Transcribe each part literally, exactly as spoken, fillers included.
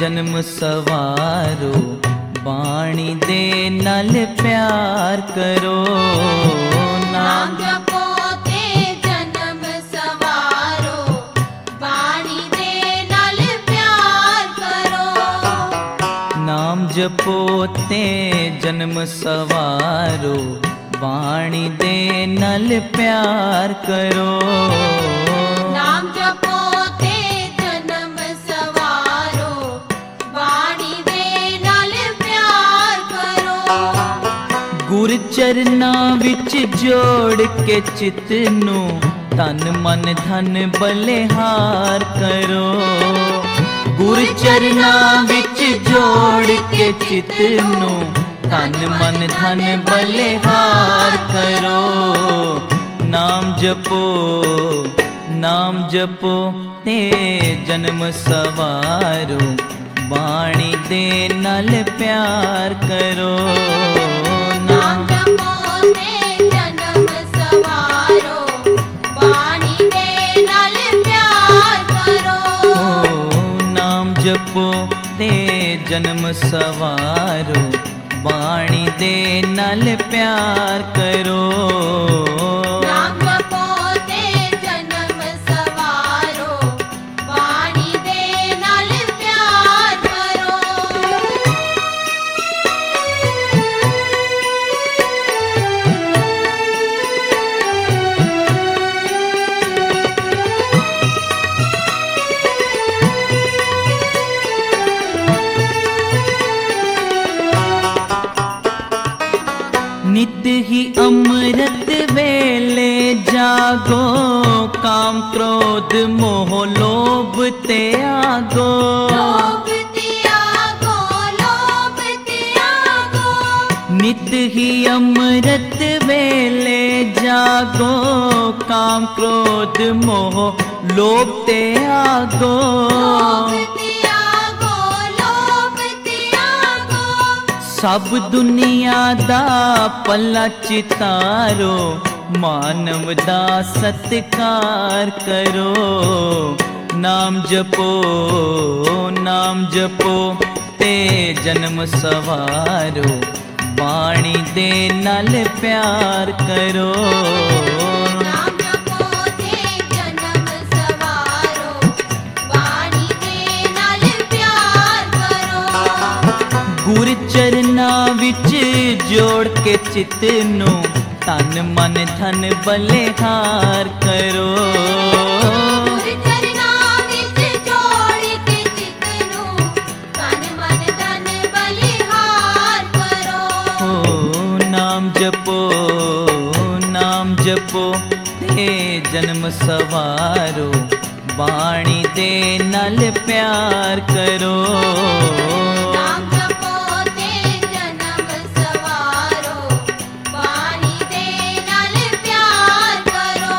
जन्म सवारो, बाणी दे नल प्यार करो। नाम जपो ते जन्म सवारो, बाणी दे नल प्यार करो। नाम जपो ते जन्म सवारो, बाणी दे नल प्यार करो। नाम जपो ते जन्म सवारो, बाणी दे नल प्यार करो। गुर चरना विच जोड़ के चित नू, तन मन धन बलिहार करो। गुर चरना विच जोड़ के चित नू, तन मन धन बलिहार करो। नाम जपो नाम जपो ते जन्म सवारो, बाणी दे नल प्यार करो। नाम जपो ते जन्म सवारो, बाणी दे नल प्यार करो। नाम जपो ते जन्म सवारो, बाणी दे नल प्यार करो। नाम जपो ते जन्म सवारो, बाणी दे नल प्यार करो। नित ही अमृत वेले जागो, काम क्रोध मोह लोभ त्यागो। लोभ त्यागो, लोभ त्यागो। नित ही अमृत वेले जागो, काम क्रोध मोह लोभ त्यागो। लोभ त्यागो, लोभ त्यागो। सब दुनिया दा पल्ला चितारो, मानव दा सत्कार करो। नाम जपो नाम जपो ते जन्म सवारो, बाणी दे नल प्यार करो। नाम जपो ते जन्म सवारो, बाणी दे नल प्यार करो। गुर चरना विच जोड़ के चित नू, तन मन धन बलिहार करो। गुर चरना विच जोड़ के चित नू, तन मन धन बलिहार करो। ओ नाम जपो नाम जपो ते जन्म सवारो, बाणी दे नल प्यार करो। नाम जपो ते जन्म सवारो, बाणी दे नल प्यार करो।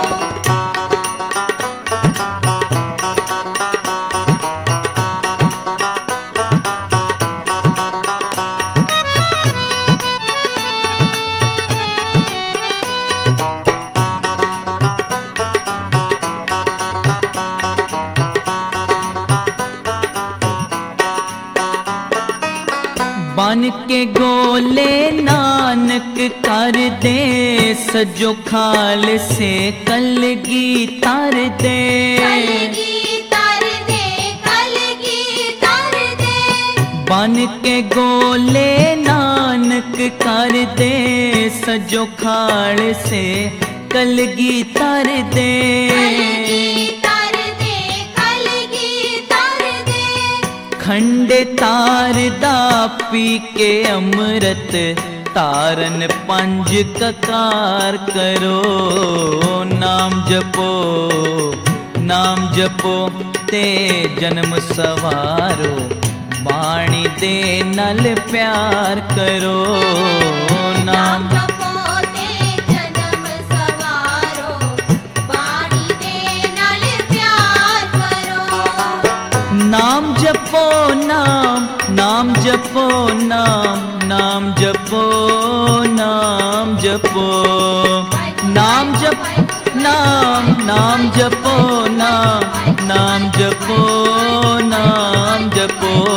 बन के गोले नानक कर दे, सजो खाल से कलगी तर दे। कलगी तर दे, कलगी तर दे। बन के गोले नानक कर दे, सजो खाल से कलगी तर दे। कलगी तर दे, कलगी तर दे। खंडे तार दा पी के अमृत, तारन पंज ककार करो। नाम जपो नाम जपो ते जन्म सवारो, बाणी दे नल प्यार करो। नाम जपो ते जन्म सवारो, बाणी दे नल प्यार करो। नाम जपो नाम नाम जपो नाम नाम जपो नाम जपो नाम जप नाम नाम जपो नाम नाम जपो नाम जपो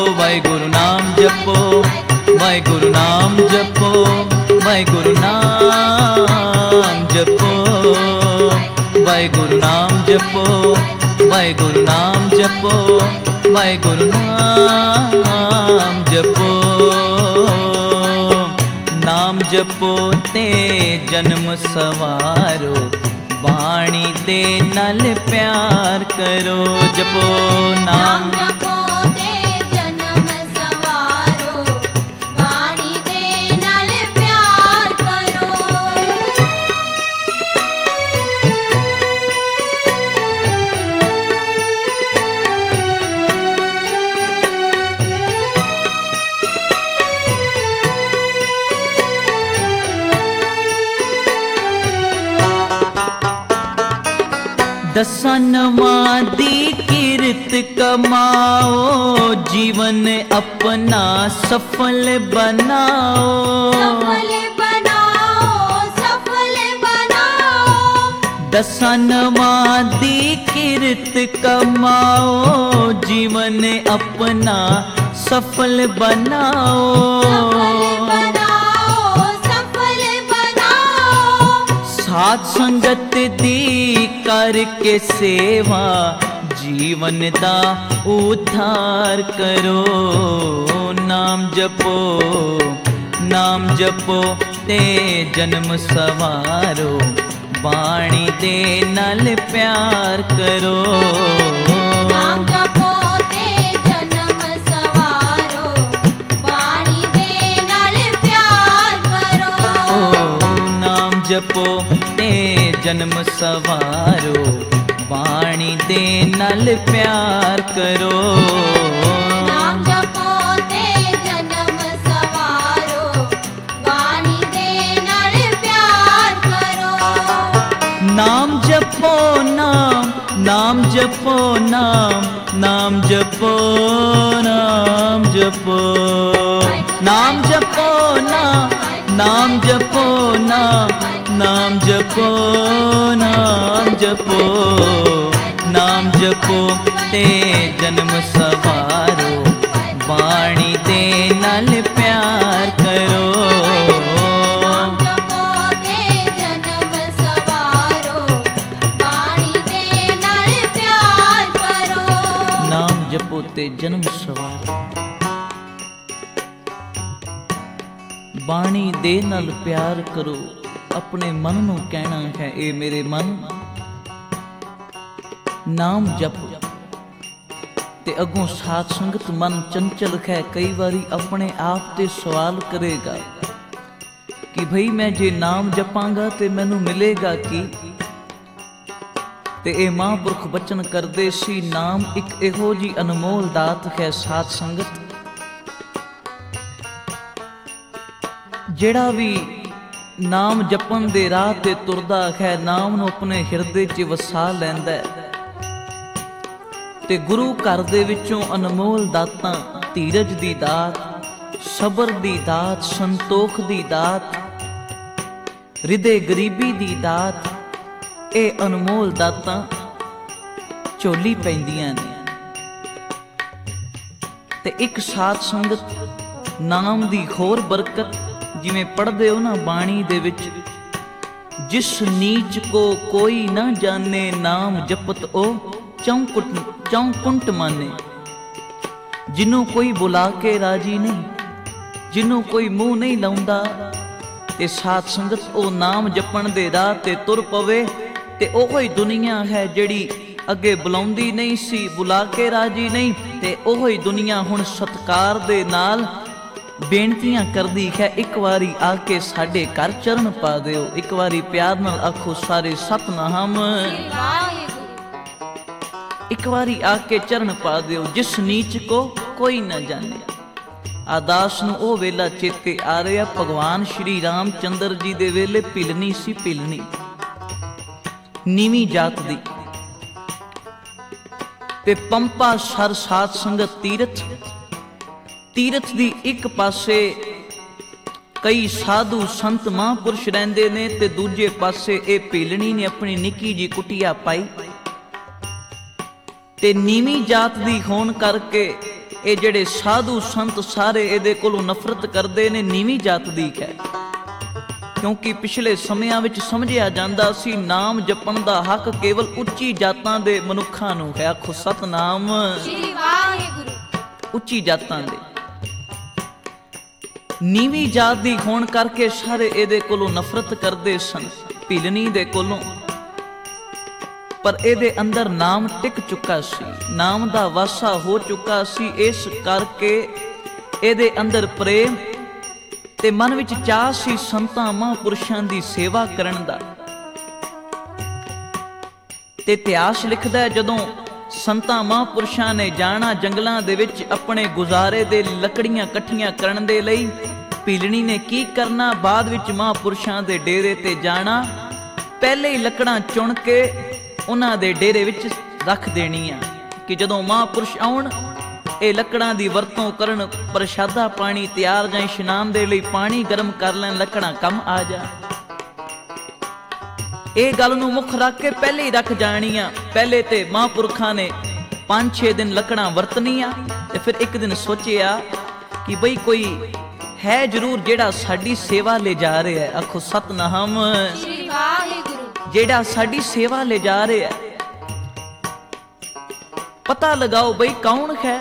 ਜਪੋ ਵਾਹਿਗੁਰੂ ਨਾਮ ਜਪੋ ਵਾਹਿਗੁਰੂ ਨਾਮ ਜਪੋ ਵਾਹਿਗੁਰੂ ਨਾਮ ਜਪੋ ਵਾਹਿਗੁਰੂ ਨਾਮ ਜਪੋ ਵਾਹਿਗੁਰੂ ਨਾਮ ਜਪੋ ਨਾਮ ਜਪੋ ਤੇ ਜਨਮ ਸਵਾਰੋ ਬਾਣੀ ਦੇ ਨਾਲ ਪਿਆਰ ਕਰੋ ਜਪੋ ਨਾਮ ਜਪੋ ਤੇ ਜਨਮ ਸਵਾਰੋ ਬਾਣੀ ਦੇ ਨਾਲ ਪਿਆਰ ਕਰੋ ਦਸਾਂ ਨਵਾਂ ਦੀ ਕੀਰਤ ਕਮਾਓ ਜੀਵਨ ਆਪਣਾ ਸਫਲ ਬਣਾਓ ਸਫਲ ਬਣਾਓ ਸਫਲ ਬਣਾਓ ਦਸਾਂ ਨਵਾਂ ਦੀ ਕੀਰਤ ਕਮਾਓ ਜੀਵਨ ਆਪਣਾ ਸਫਲ ਬਣਾਓ ਸਫਲ ਬਣਾਓ ਸਫਲ ਬਣਾਓ ਸਾਧ ਸੰਗਤ ਦੀ ਕਰਕੇ ਸੇਵਾ ਜੀਵਨ ਦਾ ਉਧਾਰ ਕਰੋ ਨਾਮ ਜਪੋ ਨਾਮ ਜਪੋ ਤੇ ਜਨਮ ਸਵਾਰੋ ਬਾਣੀ ਦੇ ਨਾਲ ਪਿਆਰ ਕਰੋ ਨਾਮ ਜਪੋ ਤੇ ਜਨਮ ਸਵਾਰੋ ਬਾਣੀ ਦੇ ਨਾਲ ਪਿਆਰ ਕਰੋ ਨਾਮ ਜਪੋ ਤੇ ਜਨਮ ਸਵਾਰੋ ਬਾਣੀ ਦੇ ਨਾਲ ਪਿਆਰ ਕਰੋ ਨਾਮ ਜਪੋ ਤੇ ਜਨਮ ਸਵਾਰੋ ਬਾਣੀ ਦੇ ਨਾਲ ਪਿਆਰ ਕਰੋ ਨਾਮ ਜਪੋ ਨਾਮ ਨਾਮ ਜਪੋ ਨਾਮ ਨਾਮ ਜਪੋ ਨਾਮ ਜਪੋ ਨਾਮ ਜਪੋ ਨਾਮ ਨਾਮ ਜਪੋ ਨਾਮ ਨਾਮ ਜਪੋ ਨਾਮ ਜਪੋ ਨਾਮ ਜਪੋ ਤੇ ਜਨਮ ਸਵਾਰੋ ਬਾਣੀ ਦੇ ਨਾਲ ਪਿਆਰ ਕਰੋ ਨਾਮ ਜਪੋ ਤੇ ਜਨਮ ਸਵਾਰੋ ਬਾਣੀ ਦੇ ਨਾਲ ਪਿਆਰ ਕਰੋ ਨਾਮ ਜਪੋ ਤੇ ਜਨਮ ਸਵਾਰੋ ਬਾਣੀ ਦੇ ਨਾਲ ਪਿਆਰ ਕਰੋ ਆਪਣੇ ਮਨ ਨੂੰ ਕਹਿਣਾ ਹੈ ਇਹ ਮੇਰੇ ਮਨ ਨਾਮ ਜਪ ਤੇ ਅੱਗੋਂ ਸਾਧ ਸੰਗਤ ਮਨ ਚੰਚਲ ਹੈ ਕਈ ਵਾਰੀ ਆਪਣੇ ਆਪ ਤੇ ਸਵਾਲ ਕਰੇਗਾ ਕਿ ਭਈ ਮੈਂ ਜੇ ਨਾਮ ਜਪਾਂਗਾ ਤੇ ਮੈਨੂੰ ਮਿਲੇਗਾ ਕੀ ਤੇ ਇਹ ਮਹਾਂਪੁਰਖ ਬਚਨ ਕਰਦੇ ਸੀ ਨਾਮ ਇੱਕ ਇਹੋ ਜੀ ਅਨਮੋਲ ਦਾਤ ਹੈ ਸਾਧ ਸੰਗਤ ਜਿਹੜਾ ਵੀ ਨਾਮ ਜਪਣ ਦੇ ਰਾਹ ਤੇ ਤੁਰਦਾ ਹੈ ਨਾਮ ਨੂੰ ਆਪਣੇ ਹਿਰਦੇ 'ਚ ਵਸਾ ਲੈਂਦਾ ਹੈ ਤੇ ਗੁਰੂ ਘਰ ਦੇ ਵਿੱਚੋਂ ਅਨਮੋਲ ਦਾਤਾਂ ਧੀਰਜ ਦੀ ਦਾਤ ਸਬਰ ਦੀ ਦਾਤ ਸੰਤੋਖ ਦੀ ਦਾਤ ਹਿਰਦੇ ਗਰੀਬੀ ਦੀ ਦਾਤ ਇਹ ਅਨਮੋਲ ਦਾਤਾਂ ਝੋਲੀ ਪੈਂਦੀਆਂ ਨੇ ਤੇ ਇੱਕ ਸਾਧ ਸੰਗਤ ਨਾਮ ਦੀ ਹੋਰ ਬਰਕਤ ਜਿਵੇਂ ਪੜ੍ਹਦੇ ਹੋ ਨਾ ਬਾਣੀ ਦੇ ਵਿੱਚ ਜਿਸ ਨੀਚ ਕੋ ਕੋਈ ਨਾ ਜਾਣੇ ਨਾਮ ਜਪਤ ਉਹ ਚੌਂਕੁਟ ਚੌਂਕੁੰਟ ਮਾਨੇ ਜਿਹਨੂੰ ਕੋਈ ਬੁਲਾ ਕੇ ਰਾਜੀ ਨਹੀਂ ਜਿਹਨੂੰ ਕੋਈ ਮੂੰਹ ਨਹੀਂ ਲਾਉਂਦਾ ਤੇ ਸਾਧ ਸੰਗਤ ਉਹ ਨਾਮ ਜਪਣ ਦੇ ਰਾਹ ਤੇ ਤੁਰ ਪਵੇ ਤੇ ਉਹੋ ਹੀ ਦੁਨੀਆ ਹੈ ਜਿਹੜੀ ਅੱਗੇ ਬੁਲਾਉਂਦੀ ਨਹੀਂ ਸੀ ਬੁਲਾ ਕੇ ਰਾਜੀ ਨਹੀਂ ਤੇ ਉਹੋ ਹੀ ਦੁਨੀਆ ਹੁਣ ਸਤਕਾਰ ਦੇ ਨਾਲ ਬੇਨਤੀਆਂ ਕਰਦੀ ਹੈ ਇੱਕ ਵਾਰੀ ਆ ਕੇ ਸਾਡੇ ਘਰ ਚਰਨ ਪਾ ਦਿਓ ਇੱਕ ਵਾਰੀ ਪਿਆਰ ਨਾਲ ਆਖੋ ਸਾਰੇ ਸਤਨਾਮ ਇੱਕ ਵਾਰੀ ਆ ਕੇ ਚਰਨ ਪਾ ਦਿਓ ਜਿਸ ਨੀਚ ਕੋ ਕੋਈ ਨਾ ਜਾਣੇ ਆਦਾਸ ਨੂੰ ਉਹ ਵੇਲਾ ਚੇਤੇ ਆ ਰਿਹਾ ਭਗਵਾਨ ਸ਼੍ਰੀ ਰਾਮ ਚੰਦਰ ਜੀ ਦੇ ਵੇਲੇ ਭਿਲਨੀ ਸੀ ਭਿਲਨੀ ਨੀਵੀਂ ਜਾਤ ਦੀ ਤੇ ਪੰਪਾ ਸਰ ਸਾਧ ਸੰਗਤ ਤੀਰਥ ਤੀਰਥ ਦੀ ਇੱਕ ਪਾਸੇ ਕਈ ਸਾਧੂ ਸੰਤ ਮਹਾਂਪੁਰਸ਼ ਰਹਿੰਦੇ ਨੇ ਤੇ ਦੂਜੇ ਪਾਸੇ ਇਹ ਭਿਲਣੀ ਨੇ ਆਪਣੀ ਨਿੱਕੀ ਜੀ ਕੁਟੀਆ ਪਾਈ ਤੇ ਨੀਵੀਂ ਜਾਤ ਦੀ ਹੋਣ ਕਰਕੇ ਇਹ ਜਿਹੜੇ ਸਾਧੂ ਸੰਤ ਸਾਰੇ ਇਹਦੇ ਕੋਲੋਂ ਨਫ਼ਰਤ ਕਰਦੇ ਨੇ, ਨੀਵੀਂ ਜਾਤ ਦੀ ਹੈ। ਕਿਉਂਕਿ ਪਿਛਲੇ ਸਮਿਆਂ ਵਿੱਚ ਸਮਝਿਆ ਜਾਂਦਾ ਸੀ ਨਾਮ ਜਪਣ ਦਾ ਹੱਕ ਕੇਵਲ ਉੱਚੀ ਜਾਤਾਂ ਦੇ ਮਨੁੱਖਾਂ ਨੂੰ ਹੈ। ਆਖੋ ਸਤਨਾਮ ਸ੍ਰੀ ਵਾਹਿਗੁਰੂ। ਉੱਚੀ ਜਾਤਾਂ ਦੇ, ਨੀਵੀਂ ਜਾਤ ਦੀ ਹੋਣ ਕਰਕੇ ਸਾਰੇ ਇਹਦੇ ਕੋਲੋਂ ਨਫ਼ਰਤ ਕਰਦੇ ਸਨ, ਭਿਲਣੀ ਦੇ ਕੋਲੋਂ। ਪਰ ਇਹਦੇ ਅੰਦਰ ਨਾਮ ਟਿਕ ਚੁੱਕਾ ਸੀ, ਨਾਮ ਦਾ ਵਾਸਾ ਹੋ ਚੁੱਕਾ ਸੀ। ਇਸ ਕਰਕੇ ਇਹਦੇ ਅੰਦਰ ਪ੍ਰੇਮ ਤੇ ਮਨ ਵਿੱਚ ਚਾਹ ਸੀ ਸੰਤਾਂ ਮਹਾਂਪੁਰਸ਼ਾਂ ਦੀ ਸੇਵਾ ਕਰਨ ਦਾ। ਤੇ ਇਤਿਹਾਸ ਲਿਖਦਾ ਹੈ ਜਦੋਂ ਸੰਤਾਂ ਮਹਾਂਪੁਰਸ਼ਾਂ ਨੇ ਜਾਣਾ ਜੰਗਲਾਂ ਦੇ ਵਿੱਚ ਆਪਣੇ ਗੁਜ਼ਾਰੇ ਦੇ ਲੱਕੜੀਆਂ ਇਕੱਠੀਆਂ ਕਰਨ ਦੇ ਲਈ, ਭਿਲਣੀ ਨੇ ਕੀ ਕਰਨਾ, ਬਾਅਦ ਵਿੱਚ ਮਹਾਂਪੁਰਸ਼ਾਂ ਦੇ ਡੇਰੇ ਤੇ ਜਾਣਾ, ਪਹਿਲੇ ਹੀ ਲੱਕੜਾਂ ਚੁਣ ਕੇ ਉਹਨਾਂ ਦੇ ਡੇਰੇ ਵਿੱਚ ਰੱਖ ਦੇਣੀਆਂ ਕਿ ਜਦੋਂ ਮਹਾਂਪੁਰਸ਼ ਆਉਣ ਇਹ ਲੱਕੜਾਂ ਦੀ ਵਰਤੋਂ ਕਰਨ, ਪ੍ਰਸ਼ਾਦਾ ਪਾਣੀ ਤਿਆਰ ਜਾਂ ਇਸ਼ਨਾਨ ਦੇ ਲਈ ਪਾਣੀ ਗਰਮ ਕਰ ਲੈਣ, ਲੱਕੜਾਂ ਕੰਮ ਆ ਜਾ। ਇਹ ਗੱਲ ਨੂੰ ਮੁੱਖ ਰੱਖ ਕੇ ਪਹਿਲੇ ਹੀ ਰੱਖ ਜਾਣੀਆਂ। ਪਹਿਲੇ ਤੇ ਮਹਾਂਪੁਰਖਾਂ ਨੇ ਪੰਜ ਛੇ ਦਿਨ ਲੱਕੜਾਂ ਵਰਤਣੀਆਂ ਤੇ ਫਿਰ ਇੱਕ ਦਿਨ ਸੋਚਿਆ ਕਿ ਬਈ ਕੋਈ ਹੈ ਜ਼ਰੂਰ ਜਿਹੜਾ ਸਾਡੀ ਸੇਵਾ ਲੈ ਜਾ ਰਿਹਾ ਹੈ। ਆਖੋ ਸਤਨਾਮ ਸ੍ਰੀ ਵਾਹਿਗੁਰੂ। ਜਿਹੜਾ ਸਾਡੀ ਸੇਵਾ ਲੈ ਜਾ ਰਿਹਾ ਹੈ, ਪਤਾ ਲਗਾਓ ਬਈ ਕੌਣ ਹੈ।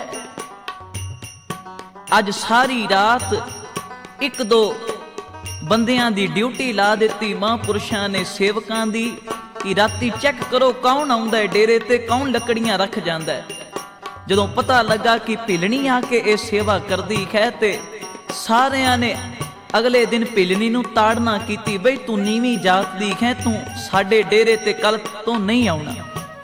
ਅੱਜ ਸਾਰੀ ਰਾਤ ਇੱਕ ਦੋ ਬੰਦਿਆਂ ਦੀ ਡਿਊਟੀ ਲਾ ਦਿੱਤੀ ਮਹਾਂਪੁਰਸ਼ਾਂ ਨੇ, ਸੇਵਕਾਂ ਦੀ, ਕਿ ਰਾਤੀ ਚੈੱਕ ਕਰੋ ਕੌਣ ਆਉਂਦਾ ਹੈ ਡੇਰੇ ਤੇ, ਕੌਣ ਲੱਕੜੀਆਂ ਰੱਖ ਜਾਂਦਾ ਹੈ। ਜਦੋਂ ਪਤਾ ਲੱਗਾ ਕਿ ਭਿਲਣੀ ਆ ਕੇ ਇਹ ਸੇਵਾ ਕਰਦੀ ਹੈ ਤੇ ਸਾਰਿਆਂ ਨੇ ਅਗਲੇ ਦਿਨ ਭਿਲਣੀ ਨੂੰ ਤਾੜਨਾ ਕੀਤੀ, ਬਈ ਤੂੰ ਨੀਵੀਂ ਜਾਤ ਦੀ ਹੈ, ਤੂੰ ਸਾਡੇ ਡੇਰੇ ਤੇ ਕੱਲ ਤੋਂ ਨਹੀਂ ਆਉਣਾ।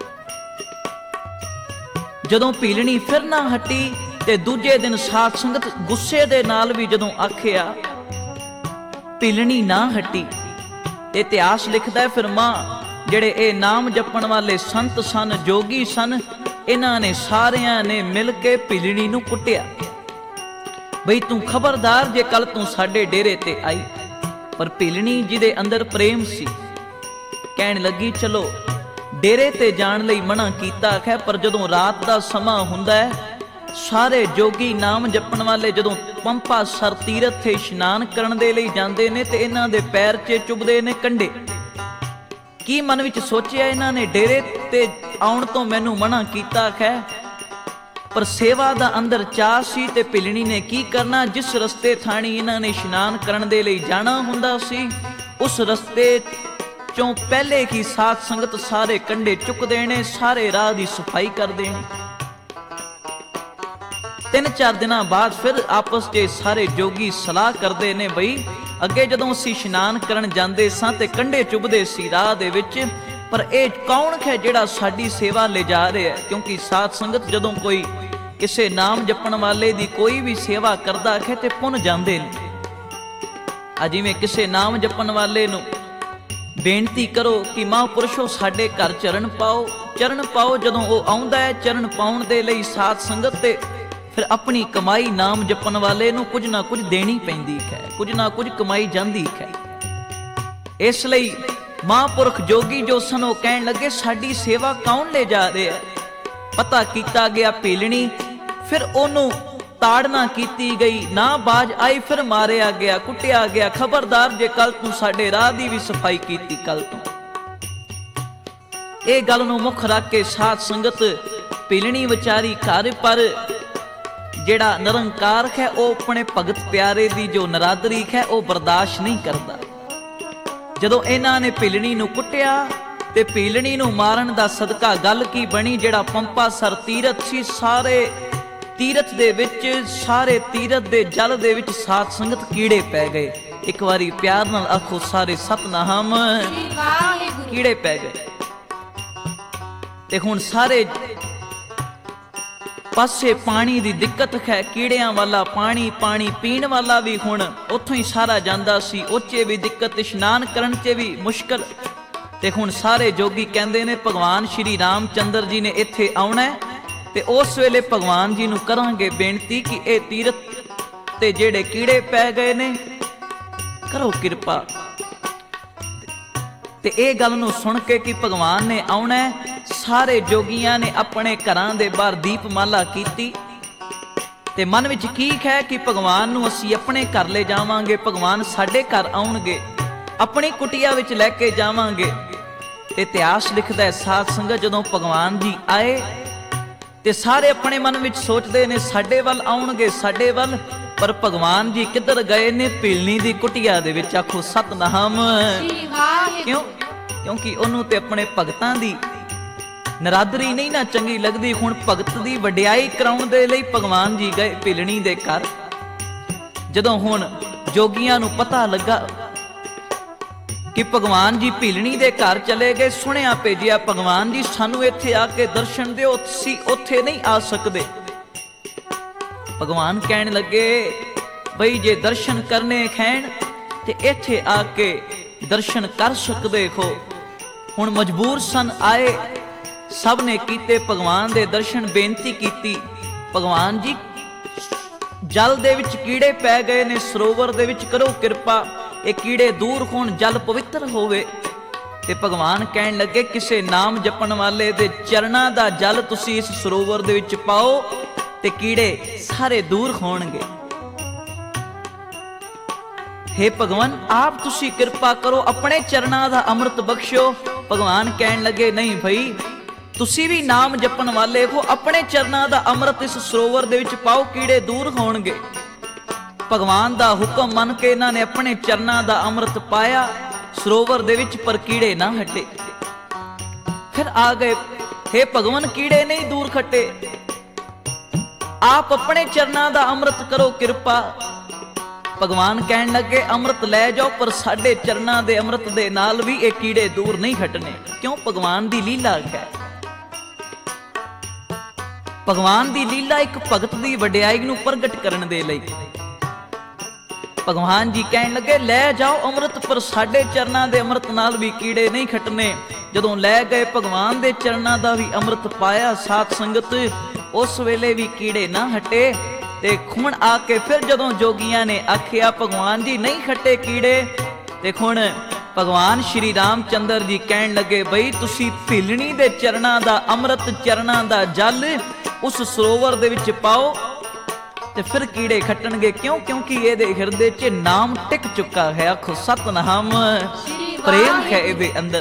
ਜਦੋਂ ਭਿਲਣੀ ਫਿਰ ਨਾ ਹਟੀ ਤੇ ਦੂਜੇ ਦਿਨ ਸਾਧ ਸੰਗਤ ਗੁੱਸੇ ਦੇ ਨਾਲ ਵੀ ਜਦੋਂ ਆਖਿਆ, ਭਿਲਣੀ ਨਾ ਹਟੀ। ਤੇ ਇਤਿਹਾਸ ਲਿਖਦਾ ਹੈ ਫਿਰ ਮਾਂ ਜਿਹੜੇ ਇਹ ਨਾਮ ਜਪਣ ਵਾਲੇ ਸੰਤ ਸਨ, ਜੋਗੀ ਸਨ, ਇਹਨਾਂ ਨੇ ਸਾਰਿਆਂ ਨੇ ਮਿਲ ਕੇ ਭਿਲਣੀ ਨੂੰ ਕੁੱਟਿਆ, ਬਈ ਤੂੰ ਖਬਰਦਾਰ ਜੇ ਕੱਲ ਤੂੰ ਸਾਡੇ ਡੇਰੇ ਤੇ ਆਈ। ਪਰ ਭਿਲਣੀ ਜਿਹਦੇ ਅੰਦਰ ਪ੍ਰੇਮ ਸੀ, ਕਹਿਣ ਲੱਗੀ ਚਲੋ ਡੇਰੇ ਤੇ ਜਾਣ ਲਈ ਮਨਾ ਕੀਤਾ ਹੈ, ਪਰ ਜਦੋਂ ਰਾਤ ਦਾ ਸਮਾਂ ਹੁੰਦਾ ਹੈ ਸਾਰੇ ਜੋਗੀ ਨਾਮ ਜਪਣ ਵਾਲੇ ਜਦੋਂ ਪੰਪਾ ਸਰ ਤੀਰਥ ਤੇ ਇਸ਼ਨਾਨ ਕਰਨ ਦੇ ਲਈ ਜਾਂਦੇ ਨੇ ਤੇ ਇਹਨਾਂ ਦੇ ਪੈਰ 'ਚ ਚੁਭਦੇ ਨੇ ਕੰਡੇ। ਕੀ ਮਨ ਵਿੱਚ ਸੋਚਿਆ ਇਹਨਾਂ ਨੇ, ਡੇਰੇ ਤੇ ਆਉਣ ਤੋਂ ਮੈਨੂੰ ਮਨਾ ਕੀਤਾ ਹੈ, ਪਰ ਸੇਵਾ ਦਾ ਅੰਦਰ ਚਾਹ ਸੀ। ਤੇ ਭਿਲਣੀ ਨੇ ਕੀ ਕਰਨਾ, ਜਿਸ ਰਸਤੇ ਥਾਣੀ ਇਹਨਾਂ ਨੇ ਇਸ਼ਨਾਨ ਕਰਨ ਦੇ ਲਈ ਜਾਣਾ ਹੁੰਦਾ ਸੀ, ਉਸ ਰਸਤੇ ਚੋਂ ਪਹਿਲੇ ਹੀ ਸਾਧ ਸੰਗਤ ਸਾਰੇ ਕੰਡੇ ਚੁੱਕ ਦੇਣੇ, ਸਾਰੇ ਰਾਹ ਦੀ ਸਫਾਈ ਕਰ ਦੇਣੀ। ਤਿੰਨ ਚਾਰ ਦਿਨਾਂ ਬਾਅਦ ਫਿਰ ਆਪਸ 'ਚ ਸਾਰੇ ਜੋਗੀ ਸਲਾਹ ਕਰਦੇ ਨੇ, ਬਈ ਅੱਗੇ ਜਦੋਂ ਅਸੀਂ ਇਸ਼ਨਾਨ ਕਰਨ ਜਾਂਦੇ ਸਾਂ ਤੇ ਕੰਡੇ ਚੁੱਭਦੇ ਸੀ ਰਾਹ ਦੇ ਵਿੱਚ, ਪਰ ਇਹ ਕੌਣ ਹੈ ਜਿਹੜਾ ਸਾਡੀ ਸੇਵਾ ਲੈ ਜਾ ਰਿਹਾ ਹੈ। ਕਿਉਂਕਿ ਸਾਧ ਸੰਗਤ ਜਦੋਂ ਕੋਈ ਕਿਸੇ ਨਾਮ ਜਪਣ ਵਾਲੇ ਦੀ ਕੋਈ ਵੀ ਸੇਵਾ ਕਰਦਾ ਹੈ ਤੇ ਪੁੰਨ ਜਾਂਦੇ ਨੇ। ਆ ਜਿਵੇਂ ਕਿਸੇ ਨਾਮ ਜਪਣ ਵਾਲੇ ਨੂੰ ਬੇਨਤੀ ਕਰੋ ਕਿ ਮਹਾਂਪੁਰਸ਼ੋ ਸਾਡੇ ਘਰ ਚਰਨ ਪਾਓ, ਚਰਨ ਪਾਓ, ਜਦੋਂ ਉਹ ਆਉਂਦਾ ਹੈ ਚਰਨ ਪਾਉਣ ਦੇ ਲਈ ਸਾਧ ਸੰਗਤ ਤੇ ਫਿਰ ਆਪਣੀ ਕਮਾਈ ਨਾਮ ਜਪਣ ਵਾਲੇ ਨੂੰ ਕੁਝ ਨਾ ਕੁਝ ਦੇਣੀ ਪੈਂਦੀ ਹੈ, ਕੁਝ ਨਾ ਕੁਝ ਕਮਾਈ ਜਾਂਦੀ ਹੈ। ਇਸ ਲਈ ਮਹਾਂਪੁਰਖ ਜੋਗੀ ਜੋ ਸਨ ਉਹ ਕਹਿਣ ਲੱਗੇ ਸਾਡੀ ਸੇਵਾ ਕੌਣ ਲੈ ਜਾ ਰਿਹਾ ਹੈ। ਪਤਾ ਕੀਤਾ ਗਿਆ ਭਿਲਣੀ, ਫਿਰ ਉਹਨੂੰ ਤਾੜਨਾ ਕੀਤੀ ਗਈ, ਨਾ ਬਾਜ ਆਈ, ਫਿਰ ਮਾਰਿਆ ਗਿਆ, ਕੁੱਟਿਆ ਗਿਆ, ਖਬਰਦਾਰ ਜੇ ਕੱਲ ਤੂੰ ਸਾਡੇ ਰਾਹ ਦੀ ਵੀ ਸਫਾਈ ਕੀਤੀ ਕੱਲ ਤੋਂ। ਇਹ ਗੱਲ ਨੂੰ ਮੁੱਖ ਰੱਖ ਕੇ ਸਾਧ ਸੰਗਤ ਭਿਲਣੀ ਵਿਚਾਰੀ ਘਰ ਪਰ ਜਿਹੜਾ ਨਿਰੰਕਾਰ ਹੈ ਉਹ ਆਪਣੇ ਭਗਤ ਪਿਆਰੇ ਦੀ ਜੋ ਨਰਾਦਰੀ ਹੈ ਉਹ ਬਰਦਾਸ਼ਤ ਨਹੀਂ ਕਰਦਾ। ਜਦੋਂ ਇਹਨਾਂ ਨੇ ਭਿਲਣੀ ਨੂੰ ਕੁੱਟਿਆ ਤੇ ਭਿਲਣੀ ਨੂੰ ਮਾਰਨ ਦਾ ਸਦਕਾ ਗੱਲ ਕੀ ਬਣੀ, ਜਿਹੜਾ ਪੰਪਾ ਸਰ ਤੀਰਥ ਸੀ, ਸਾਰੇ ਤੀਰਥ ਦੇ ਵਿੱਚ, ਸਾਰੇ ਤੀਰਥ ਦੇ ਜਲ ਦੇ ਵਿੱਚ ਸਾਧ ਸੰਗਤ ਕੀੜੇ ਪੈ ਗਏ। ਇੱਕ ਵਾਰੀ ਪਿਆਰ ਨਾਲ ਆਖੋ ਸਾਰੇ ਸਤਨਾਮ, ਕੀੜੇ ਪੈ ਗਏ। ਤੇ ਹੁਣ ਸਾਰੇ ਪਾਸੇ ਪਾਣੀ ਦੀ ਦਿੱਕਤ ਹੈ, ਕੀੜਿਆਂ ਵਾਲਾ ਪਾਣੀ, ਪਾਣੀ ਪੀਣ ਵਾਲਾ ਵੀ ਹੁਣ ਉੱਥੋਂ ਹੀ ਸਾਰਾ ਜਾਂਦਾ ਸੀ, ਉੱਚੇ ਵੀ ਦਿੱਕਤ, ਇਸ਼ਨਾਨ ਕਰਨ 'ਚ ਵੀ ਮੁਸ਼ਕਲ। ਤੇ ਹੁਣ ਸਾਰੇ ਜੋਗੀ ਕਹਿੰਦੇ ਨੇ ਭਗਵਾਨ ਸ਼੍ਰੀ ਰਾਮ ਚੰਦਰ ਜੀ ਨੇ ਇੱਥੇ ਆਉਣਾ ਤੇ ਉਸ ਵੇਲੇ ਭਗਵਾਨ ਜੀ ਨੂੰ ਕਰਾਂਗੇ ਬੇਨਤੀ ਕਿ ਇਹ ਤੀਰਥ ਤੇ ਜਿਹੜੇ ਕੀੜੇ ਪੈ ਗਏ ਨੇ ਕਰੋ ਕਿਰਪਾ। ਤੇ ਇਹ ਗੱਲ ਨੂੰ ਸੁਣ ਕੇ ਕਿ ਭਗਵਾਨ ਨੇ ਆਉਣਾ, ਸਾਰੇ ਜੋਗੀਆਂ ਨੇ ਆਪਣੇ ਘਰਾਂ ਦੇ ਬਾਹਰ ਦੀਪਮਾਲਾ ਕੀਤੀ ਤੇ ਮਨ ਵਿੱਚ ਕੀ ਹੈ ਕਿ ਭਗਵਾਨ ਨੂੰ ਅਸੀਂ ਆਪਣੇ ਘਰ ਲੈ ਜਾਵਾਂਗੇ, ਭਗਵਾਨ ਸਾਡੇ ਘਰ ਆਉਣਗੇ, ਆਪਣੀ ਕੁਟੀਆ ਵਿੱਚ ਲੈ ਕੇ ਜਾਵਾਂਗੇ। ਤੇ ਇਤਿਹਾਸ ਲਿਖਦਾ ਹੈ ਸਾਧ ਸੰਗਤ, ਜਦੋਂ ਭਗਵਾਨ ਜੀ ਆਏ ਤੇ ਸਾਰੇ ਆਪਣੇ ਮਨ ਵਿੱਚ ਸੋਚਦੇ ਨੇ ਸਾਡੇ ਵੱਲ ਆਉਣਗੇ, ਸਾਡੇ ਵੱਲ, ਪਰ ਭਗਵਾਨ ਜੀ ਕਿੱਧਰ ਗਏ ਨੇ? ਭੀਲਣੀ ਦੀ ਕੁਟੀਆ ਦੇ ਵਿੱਚ। ਆਖੋ ਸਤਨਾਮ। ਸ੍ਰੀ ਵਾਹਿਗੁਰੂ। ਕਿਉਂ? ਕਿਉਂਕਿ ਉਹਨੂੰ ਤੇ ਆਪਣੇ ਭਗਤਾਂ ਦੀ ਨਰਾਦਰੀ ਨਹੀਂ ਨਾ ਚੰਗੀ ਲੱਗਦੀ। ਹੁਣ ਭਗਤ ਦੀ ਵਡਿਆਈ ਕਰਾਉਣ ਦੇ ਲਈ ਭਗਵਾਨ ਜੀ ਗਏ ਭੀਲਣੀ ਦੇ ਘਰ। ਜਦੋਂ ਹੁਣ ਜੋਗੀਆਂ ਨੂੰ ਪਤਾ ਲੱਗਾ ਕਿ ਭਗਵਾਨ ਜੀ ਭੀਲਣੀ ਦੇ ਘਰ ਚਲੇ ਗਏ, ਸੁਣਿਆ ਭੇਜਿਆ ਭਗਵਾਨ ਜੀ ਸਾਨੂੰ ਇੱਥੇ ਆ ਕੇ ਦਰਸ਼ਨ ਦਿਓ, ਤੁਸੀਂ ਉੱਥੇ ਨਹੀਂ ਆ ਸਕਦੇ। ਭਗਵਾਨ ਕਹਿਣ ਲੱਗੇ ਬਈ ਜੇ ਦਰਸ਼ਨ ਕਰਨੇ ਖੈਣ ਤੇ ਇੱਥੇ ਆ ਕੇ ਦਰਸ਼ਨ ਕਰ ਸਕਦੇ ਹੋ। ਹੁਣ ਮਜਬੂਰ ਸਨ, ਆਏ, ਸਭ ਨੇ ਕੀਤੇ ਭਗਵਾਨ ਦੇ ਦਰਸ਼ਨ। ਬੇਨਤੀ ਕੀਤੀ ਭਗਵਾਨ ਜੀ ਜਲ ਦੇ ਵਿੱਚ ਕੀੜੇ ਪੈ ਗਏ ਨੇ, ਸਰੋਵਰ ਦੇ ਵਿੱਚ ਕਰੋ ਕਿਰਪਾ, ਇਹ ਕੀੜੇ ਦੂਰ ਹੋਣ, ਜਲ ਪਵਿੱਤਰ ਹੋਵੇ। ਤੇ ਭਗਵਾਨ ਕਹਿਣ ਲੱਗੇ ਕਿਸੇ ਨਾਮ ਜਪਣ ਵਾਲੇ ਦੇ ਚਰਨਾਂ ਦਾ ਜਲ ਤੁਸੀਂ ਇਸ ਸਰੋਵਰ ਦੇ ਵਿੱਚ ਪਾਓ ਤੇ ਕੀੜੇ ਸਾਰੇ ਦੂਰ ਹੋਣਗੇ। हे ਭਗਵਾਨ ਆਪ ਤੁਸੀਂ ਕਿਰਪਾ ਕਰੋ, ਆਪਣੇ ਚਰਨਾਂ ਦਾ ਅੰਮ੍ਰਿਤ ਬਖਸ਼ੋ। ਭਗਵਾਨ ਕਹਿਣ ਲੱਗੇ ਨਹੀਂ ਭਈ, ਤੁਸੀਂ ਵੀ ਨਾਮ ਜਪਣ ਵਾਲੇ ਹੋ, ਆਪਣੇ ਚਰਨਾਂ ਦਾ ਅੰਮ੍ਰਿਤ ਇਸ ਸਰੋਵਰ ਦੇ ਵਿੱਚ ਪਾਓ, ਕੀੜੇ ਦੂਰ ਹੋਣਗੇ। ਭਗਵਾਨ ਦਾ ਹੁਕਮ ਮੰਨ ਕੇ ਇਹਨਾਂ ਨੇ ਆਪਣੇ ਚਰਨਾਂ ਦਾ ਅੰਮ੍ਰਿਤ ਪਾਇਆ ਸਰੋਵਰ ਦੇ ਵਿੱਚ, ਪਰ ਕੀੜੇ ਨਾ ਹਟੇ। ਫਿਰ ਆ ਗਏ, हे ਭਗਵਾਨ ਕੀੜੇ ਨਹੀਂ ਦੂਰ ਖੱਟੇ, ਆਪ ਆਪਣੇ ਚਰਨਾਂ ਦਾ ਅੰਮ੍ਰਿਤ ਕਰੋ ਕਿਰਪਾ। ਭਗਵਾਨ ਕਹਿਣ ਲੱਗੇ ਅੰਮ੍ਰਿਤ ਲੈ ਜਾਓ, ਪਰ ਸਾਡੇ ਚਰਨਾਂ ਦੇ ਅੰਮ੍ਰਿਤ ਦੇ ਨਾਲ ਵੀ ਇਹ ਕੀੜੇ ਦੂਰ ਨਹੀਂ ਹਟਨੇ। ਕਿਉਂ? ਭਗਵਾਨ ਦੀ ਲੀਲਾ ਹੈ। ਭਗਵਾਨ ਦੀ ਲੀਲਾ ਇੱਕ ਭਗਤ ਦੀ ਵਡਿਆਈ ਨੂੰ ਪ੍ਰਗਟ ਕਰਨ ਦੇ ਲਈ। ਭਗਵਾਨ ਜੀ ਕਹਿਣ ਲੱਗੇ ਲੈ ਜਾਓ ਅੰਮ੍ਰਿਤ, ਪਰ ਸਾਡੇ ਚਰਨਾਂ ਦੇ ਅੰਮ੍ਰਿਤ ਨਾਲ ਵੀ ਕੀੜੇ ਨਹੀਂ ਖਟਨੇ। ਜਦੋਂ ਲੈ ਗਏ ਭਗਵਾਨ ਦੇ ਚਰਨਾਂ ਦਾ ਵੀ ਅੰਮ੍ਰਿਤ ਪਾਇਆ ਸਾਧ ਸੰਗਤ, ਉਸ ਵੇਲੇ ਵੀ ਕੀੜੇ ਨਾ ਹਟੇ। ਤੇ ਹੁਣ ਆ ਕੇ ਫਿਰ ਜਦੋਂ ਜੋਗੀਆਂ ਨੇ ਆਖਿਆ ਭਗਵਾਨ ਜੀ ਨਹੀਂ ਖੱਟੇ ਕੀੜੇ, ਤੇ ਹੁਣ ਭਗਵਾਨ ਸ਼੍ਰੀ ਰਾਮ ਚੰਦਰ ਜੀ ਕਹਿਣ ਲੱਗੇ ਬਈ ਤੁਸੀਂ ਭੀਲਣੀ ਦੇ ਚਰਨਾਂ ਦਾ ਅੰਮ੍ਰਿਤ, ਚਰਨਾਂ ਦਾ ਜਲ ਉਸ ਸਰੋਵਰ ਦੇ ਵਿੱਚ ਪਾਓ ਤੇ ਫਿਰ ਕੀੜੇ ਖੱਟਣਗੇ। ਕਿਉਂ? ਕਿਉਂਕਿ ਇਹਦੇ ਹਿਰਦੇ 'ਚ ਨਾਮ ਟਿਕ ਚੁੱਕਾ ਹੈ। ਆਖੋ ਸਤਨਾਮ। ਪ੍ਰੇਮ ਹੈ ਇਹਦੇ ਅੰਦਰ।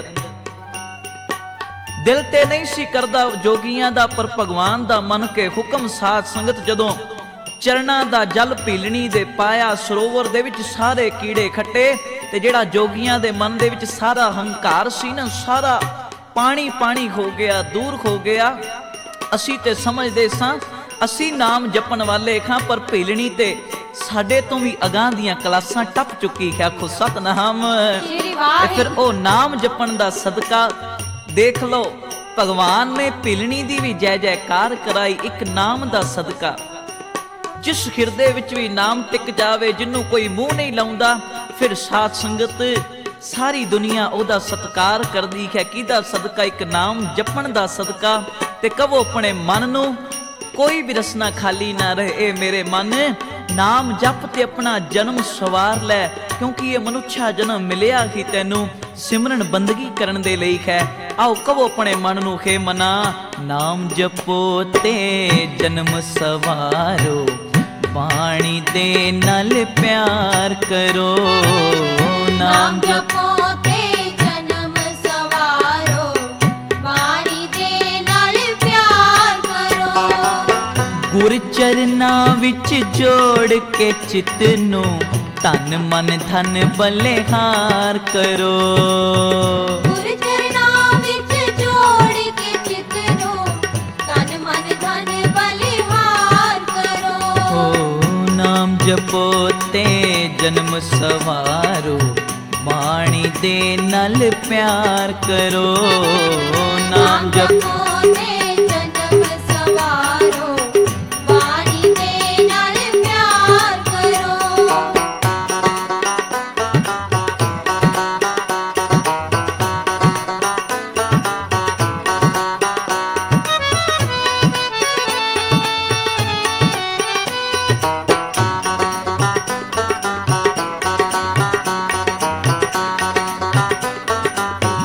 ਦਿਲ ਤੇ ਨਹੀਂ ਸੀ ਕਰਦਾ ਜੋਗੀਆਂ ਦਾ, ਪਰ ਭਗਵਾਨ ਦਾ ਮੰਨ ਕੇ ਹੁਕਮ ਸਾਧ ਸੰਗਤ ਜਦੋਂ ਚਰਨਾਂ ਦਾ ਜਲ ਭੀਲਣੀ ਦੇ ਪਾਇਆ ਸਰੋਵਰ ਦੇ ਵਿੱਚ, ਸਾਰੇ ਕੀੜੇ ਖੱਟੇ। ਤੇ ਜਿਹੜਾ ਜੋਗੀਆਂ ਦੇ ਮਨ ਦੇ ਵਿੱਚ ਸਾਰਾ ਹੰਕਾਰ ਸੀ ਨਾ, ਸਾਰਾ ਪਾਣੀ ਪਾਣੀ ਹੋ ਗਿਆ, ਦੂਰ ਹੋ ਗਿਆ। ਅਸੀਂ ਤੇ ਸਮਝਦੇ ਸਾਂ ਅਸੀਂ ਨਾਮ ਜਪਣ ਵਾਲੇ ਖਾਂ, ਪਰ ਭੀਲਣੀ ਤੇ ਸਾਡੇ ਤੋਂ ਵੀ ਅਗਾਂਹ ਦੀਆਂ ਕਲਾਸਾਂ ਟੱਪ ਚੁੱਕੀ ਹੈ। ਆਖੋ ਸਤਨਾਮ। ਫਿਰ ਉਹ ਨਾਮ ਜਪਣ ਦਾ ਸਦਕਾ ਦੇਖ ਲਓ, ਭਗਵਾਨ ਨੇ ਭੀਲਣੀ ਦੀ ਵੀ ਜੈ ਜੈਕਾਰ ਕਰਾਈ ਇੱਕ ਨਾਮ ਦਾ ਸਦਕਾ। ਜਿਸ ਹਿਰਦੇ ਵਿੱਚ ਵੀ ਨਾਮ ਟਿਕ ਜਾਵੇ, ਜਿਹਨੂੰ ਕੋਈ ਮੂੰਹ ਨਹੀਂ ਲਾਉਂਦਾ, ਫਿਰ ਸਾਧ ਸੰਗਤ ਸਾਰੀ ਦੁਨੀਆ ਉਹਦਾ ਸਤਿਕਾਰ ਕਰਦੀ ਹੈ। ਕਿਹਦਾ ਸਦਕਾ? ਇੱਕ ਨਾਮ ਜਪਣ ਦਾ ਸਦਕਾ। ਤੇ ਕਹੋ ਆਪਣੇ ਮਨ ਨੂੰ ਕੋਈ ਵੀ ਰਸਨਾ ਖਾਲੀ ਨਾ ਰਹੇ। ਮੇਰੇ ਮਨ ਨਾਮ ਜਪ ਤੇ ਆਪਣਾ ਜਨਮ ਸਵਾਰ ਲੈ, ਕਿਉਂਕਿ ਇਹ ਮਨੁੱਖਾ ਜਨਮ ਮਿਲਿਆ ਹੀ ਤੈਨੂੰ ਸਿਮਰਨ ਬੰਦਗੀ ਕਰਨ ਦੇ ਲਈ ਹੈ। ਆਓ ਕਹੋ ਆਪਣੇ ਮਨ ਨੂੰ, ਹੈ ਮਨਾ ਨਾਮ ਜਪੋ ਤੇ ਜਨਮ ਸਵਾਰੋ, ਬਾਣੀ ਦੇ ਨਾਲ ਪਿਆਰ ਕਰੋ। ਨਾਮ ਜਪੋ ਤੇ ਜਨਮ ਸਵਾਰੋ, ਬਾਣੀ ਦੇ ਨਾਲ ਪਿਆਰ ਕਰੋ। ਗੁਰ ਚਰਨਾਂ ਵਿੱਚ ਜੋੜ ਕੇ ਚਿੱਤ ਨੂੰ ਤਨ ਮਨ ਧਨ ਬਲਿਹਾਰ ਕਰੋ। ਗੁਰ ਚਰਨਾਂ ਵਿੱਚ ਜੋੜ ਕੇ ਚਿੱਤ ਨੂੰ ਤਨ ਮਨ ਧਨ ਬਲਿਹਾਰ ਕਰੋ। ਨਾਮ ਜਪੋ ਤੇ ਜਨਮ ਸਵਾਰੋ, ਬਾਣੀ ਦੇ ਨਾਲ ਪਿਆਰ ਕਰੋ। ਨਾਮ ਜਪੋ ਤੇ ਜਨਮ ਸਵਾਰੋ, ਬਾਣੀ ਦੇ ਨਾਲ ਪਿਆਰ ਕਰੋ।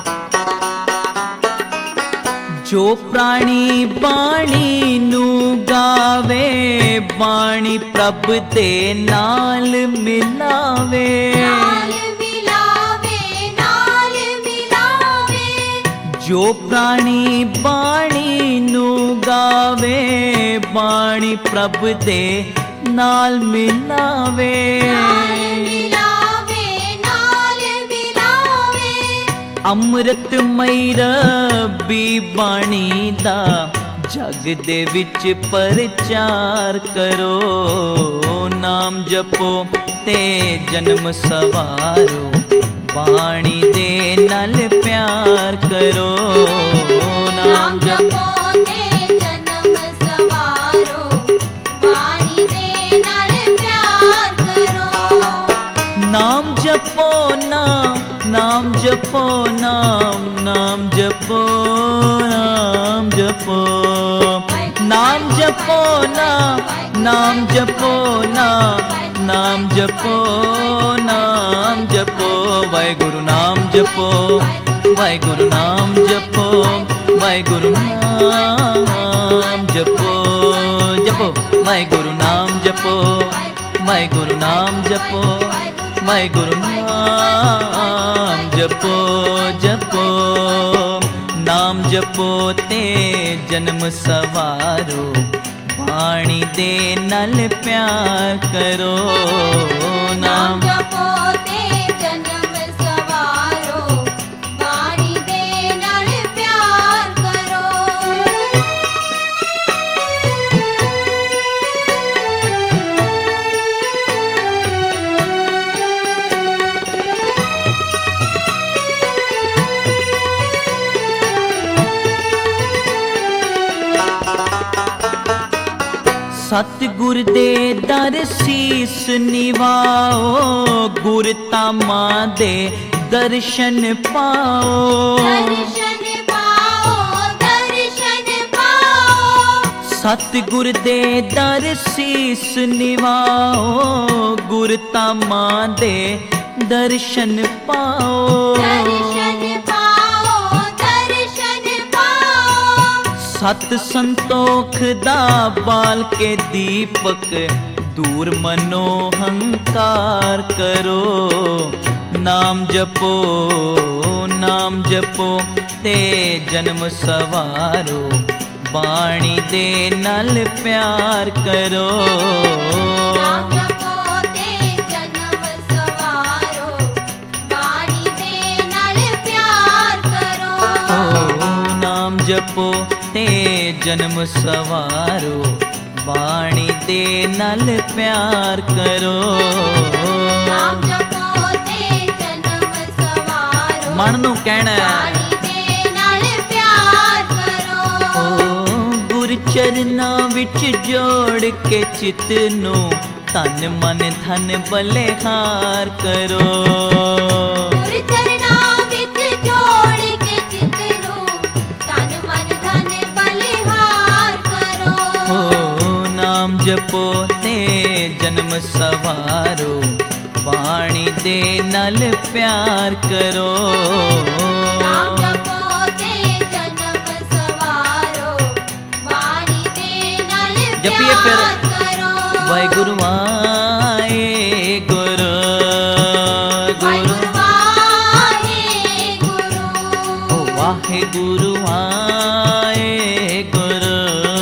ਜੋ ਪ੍ਰਾਣੀ ਬਾਣੀ ਨੂੰ ਗਾਵੇ, ਬਾਣੀ ਪ੍ਰਭ ਦੇ ਨਾਲ ਮਿਲਾਵੇ। ਨਾਲ ਮਿਲਾਵੇ, ਨਾਲ ਮਿਲਾਵੇ। ਜੋ ਪ੍ਰਾਣੀ ਬਾਣੀ ਨੂੰ ਗਾਵੇ, ਬਾਣੀ ਪ੍ਰਭ ਦੇ ਨਾਲ ਮਿਲਾਵੇ। ਨਾਲ ਮਿਲਾਵੇ, ਨਾਲ ਮਿਲਾਵੇ। ਅੰਮ੍ਰਿਤਮਈ ਰੱਬੀ ਬਾਣੀ ਦਾ ਜਗ ਦੇ ਵਿੱਚ ਪ੍ਰਚਾਰ ਕਰੋ। ਨਾਮ ਜਪੋ ਤੇ ਜਨਮ ਸਵਾਰੋ, ਬਾਣੀ ਦੇ ਨਾਲ ਪਿਆਰ ਕਰੋ। ਨਾਮ ਜਪੋ ਤੇ ਜਨਮ ਸਵਾਰੋ, ਬਾਣੀ ਦੇ ਨਾਲ ਪਿਆਰ ਕਰੋ। ਨਾਮ ਜਪੋ ਨਾਮ, ਨਾਮ ਜਪੋ ਨਾਮ, ਨਾਮ ਜਪੋ ਨਾਮ ਜਪੋ, ਨਾਮ ਜਪੋ ਨਾਮ, ਨਾਮ ਜਪੋ ਨਾਮ, ਨਾਮ ਜਪੋ ਨਾਮ ਜਪੋ। ਵਾਹਿਗੁਰੂ ਨਾਮ ਜਪੋ, ਵਾਹਿਗੁਰੂ ਨਾਮ ਜਪੋ, ਵਾਹਿਗੁਰੂ ਨਾਮ ਜਪੋ। ਜਪੋ ਵਾਹਿਗੁਰੂ ਨਾਮ ਜਪੋ, ਵਾਹਿਗੁਰੂ ਨਾਮ ਜਪੋ, ਵਾਹਿਗੁਰੂ ਨਾਮ ਜਪੋ। ਜਪੋ ਨਾਮ ਜਪੋ ਤੇ ਜਨਮ ਸਵਾਰੋ, ਬਾਣੀ ਦੇ ਨਾਲ ਪਿਆਰ ਕਰੋ। ਨਾਮ ਨਾਮ ਜਪੋ ਤੇ ਜਨਮ ਸਵਾਰੋ, ਬਾਣੀ ਦੇ ਨਾਲ ਪਿਆਰ ਕਰੋ। ਸਤਿਗੁਰ ਦੇ ਦਰ ਸੀਸ ਨਿਵਾਓ, ਗੁਰ ਤਾਮਾ ਦੇ ਦਰਸ਼ਨ ਪਾਓ। ਦਰਸ਼ਨ ਪਾਓ, ਦਰਸ਼ਨ ਪਾਓ। ਸਤਿਗੁਰ ਦੇ ਦਰ ਸੀਸ ਨਿਵਾਓ, ਗੁਰ ਤਾਮਾ ਦੇ ਦਰਸ਼ਨ ਪਾਓ। ਦਰਸ਼ਨ ਪਾਓ, ਦਰਸ਼ਨ ਪਾਓ। ਸਤ ਸੰਤੋਖ ਦਾ ਬਾਲ ਕੇ ਦੀਪਕ, ਦੂਰ ਮਨੋ ਹੰਕਾਰ ਕਰੋ। ਨਾਮ ਜਪੋ, ਨਾਮ ਜਪੋ ਤੇ ਜਨਮ ਸਵਾਰੋ, ਬਾਣੀ ਦੇ ਨਾਲ ਪਿਆਰ ਕਰੋ। ਨਾਮ ਜਪੋ ਤੇ ਜਨਮ ਸਵਾਰੋ, ਬਾਣੀ ਦੇ ਨਾਲ ਪਿਆਰ ਕਰੋ। ਓ ਨਾਮ ਜਪੋ ਤੇ ਜਨਮ ਸਵਾਰੋ, ਬਾਣੀ ਦੇ ਨਾਲ ਪਿਆਰ ਕਰੋ। ਨਾਮ ਜਪੋ ਤੇ ਜਨਮ ਸਵਾਰੋ, ਮਨ ਨੂੰ ਕਹਿਣਾ ਹੈ, ਬਾਣੀ ਦੇ ਨਾਲ ਪਿਆਰ ਕਰੋ। ਓ ਗੁਰ ਚਰਨਾਂ ਵਿੱਚ ਜੋੜ ਕੇ ਚਿੱਤ ਨੂੰ, ਤਨ ਮਨ ਧਨ ਬਲਿਹਾਰ ਕਰੋ। ਗੁਰ ਚਰਨਾਂ ਵਿੱਚ ਜੋੜ ਕੇ ਚਿੱਤ ਨੂੰ, ਤਨ ਮਨ ਧਨ ਬਲਿਹਾਰ ਕਰੋ। ਓ ਨਾਮ ਜਪੋ ਤੇ ਜਨਮ ਸਵਾਰੋ, ਬਾਣੀ ਦੇ ਨਾਲ ਪਿਆਰ ਕਰੋ। ਨਾਮ ਜਪੋ ਤੇ ਜਨਮ ਸਵਾਰੋ, ਬਾਣੀ ਦੇ ਨਾਲ ਜਪੀਏ ਫਿਰ। ਪਿਆਰ ਕਰੋ। ਵਾਹਿਗੁਰੂ ਵਾਹਿਗੁਰੂ, ਗੁਰੂ ਵਾਹਿਗੁਰੂ, ਓ ਵਾਹਿਗੁਰੂ ਵਾਹਿਗੁਰੂ,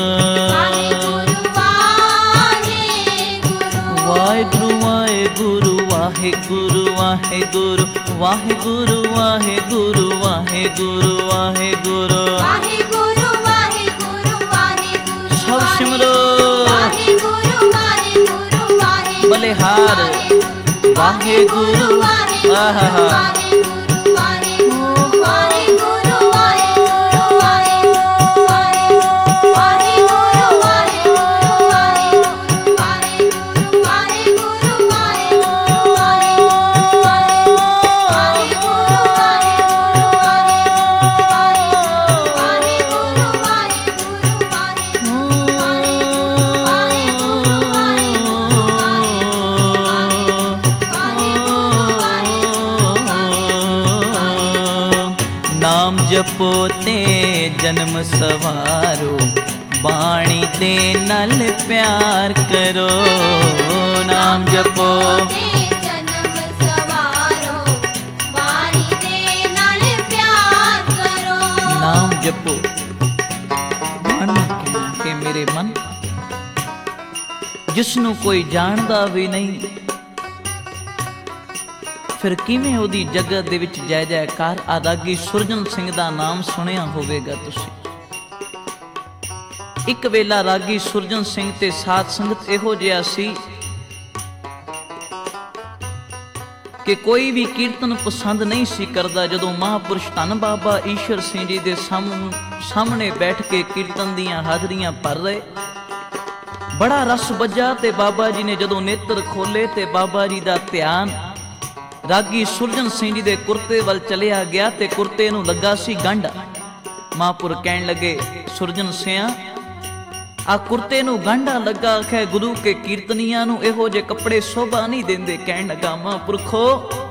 ਵਾਹਿਗੁਰੂ, ਵਾਹਿਗੁਰੂ। ਵਾਹਿਗੁਰੂ ਵਾਹਿਗੁਰੂ, ਵਾਹਿਗੁਰੂ ਵਾਹਿਗੁਰੂ, ਵਾਹਿਗੁਰੂ ਵਾਹਿਗੁਰੂ, ਵਾਹਿਗੁਰੂ। ਵਾਹਿਗੁਰੂ, ਵਾਹਿਗੁਰੂ, ਵਾਹਿਗੁਰੂ। ਸਭ ਸਿਮਰੋ। ਵਾਹਿਗੁਰੂ, ਵਾਹਿਗੁਰੂ, ਵਾਹਿਗੁਰੂ। ਬਲਿਹਾਰ। ਵਾਹਿਗੁਰੂ, ਆਹਾ। ਵਾਹਿਗੁਰੂ, ਵਾਹਿਗੁਰੂ, ਵਾਹਿਗੁਰੂ, ਵਾਹਿਗੁਰੂ, ਵਾਹਿਗੁਰੂ, ਵਾਹਿਗੁਰੂ, ਵਾਹਿਗੁਰੂ, ਵਾਹਿਗੁਰੂ, ਵਾਹਿਗੁਰੂ, ਵਾਹਿਗੁਰੂ, ਵਾਹਿਗੁਰੂ, ਨਾਮ ਜਪੋ ਤੇ ਜਨਮ ਸਵਾਰੋ, ਬਾਣੀ ਦੇ ਨਾਲ ਪਿਆਰ ਕਰੋ ਨਾਮ ਜਪੋ ਤੇ ਜਨਮ ਸਵਾਰੋ ਬਾਣੀ ਦੇ ਨਾਲ ਪਿਆਰ ਕਰੋ ਨਾਮ ਜਪੋ ਮਨ ਕੇ ਮੇਰੇ ਮਨ ਜਿਸ ਨੂੰ ਕੋਈ ਜਾਣਦਾ ਵੀ ਨਹੀਂ ਫਿਰ ਕਿਵੇਂ ਉਹਦੀ ਜਗਤ ਦੇ ਵਿੱਚ ਜੈ ਜੈਕਾਰ ਆ। ਰਾਗੀ ਸੁਰਜਨ ਸਿੰਘ ਦਾ ਨਾਮ ਸੁਣਿਆ ਹੋਵੇਗਾ ਤੁਸੀਂ। ਇੱਕ ਵੇਲਾ ਰਾਗੀ ਸੁਰਜਨ ਸਿੰਘ ਤੇ ਸਾਧ ਸੰਗਤ ਇਹੋ ਜਿਹਾ ਸੀ ਕਿ ਕੋਈ ਵੀ ਕੀਰਤਨ ਪਸੰਦ ਨਹੀਂ ਸੀ ਕਰਦਾ। ਜਦੋਂ ਮਹਾਂਪੁਰਸ਼ ਧੰਨ ਬਾਬਾ ਈਸ਼ਰ ਸਿੰਘ ਜੀ ਦੇ ਸਾਹਮਣੇ ਬੈਠ ਕੇ ਕੀਰਤਨ ਦੀਆਂ ਹਾਜ਼ਰੀਆਂ ਭਰ ਰਹੇ, ਬੜਾ ਰਸ ਵੱਜਾ ਤੇ ਬਾਬਾ ਜੀ ਨੇ ਜਦੋਂ ਨੇਤਰ ਖੋਲੇ ਤੇ ਬਾਬਾ ਜੀ ਦਾ ਧਿਆਨ ਰਾਗੀ ਸੁਰਜਨ ਸਿੰਘ ਜੀ ਦੇ ਕੁਰਤੇ ਵੱਲ ਚਲਿਆ ਗਿਆ ਤੇ ਕੁਰਤੇ ਨੂੰ ਲੱਗਾ ਸੀ ਗੰਢ। ਮਹਾਂਪੁਰ ਕਹਿਣ ਲੱਗੇ, ਸੁਰਜਨ ਸਿਆਂ ਆ ਕੁਰਤੇ ਨੂੰ ਗੰਢਾ ਲੱਗਾ ਹੈ, ਗੁਰੂ ਕੇ ਕੀਰਤਨੀਆਂ ਨੂੰ ਇਹੋ ਜਿਹੇ ਕੱਪੜੇ ਸ਼ੋਭਾ ਨਹੀਂ ਦਿੰਦੇ। ਕਹਿਣ ਲੱਗਾ, ਮਹਾਂਪੁਰਖੋ